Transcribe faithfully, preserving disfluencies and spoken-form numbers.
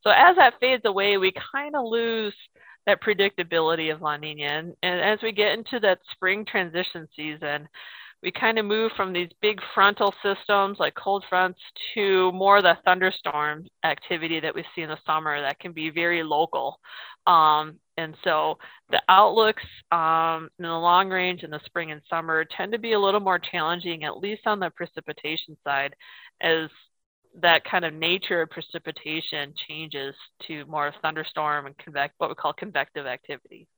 So as that fades away, we kind of lose that predictability of La Nina. And, and as we get into that spring transition season, we kind of move from these big frontal systems like cold fronts to more of the thunderstorm activity that we see in the summer that can be very local. Um, and so the outlooks um, in the long range in the spring and summer tend to be a little more challenging, at least on the precipitation side, as that kind of nature of precipitation changes to more thunderstorm and convect, what we call convective activity.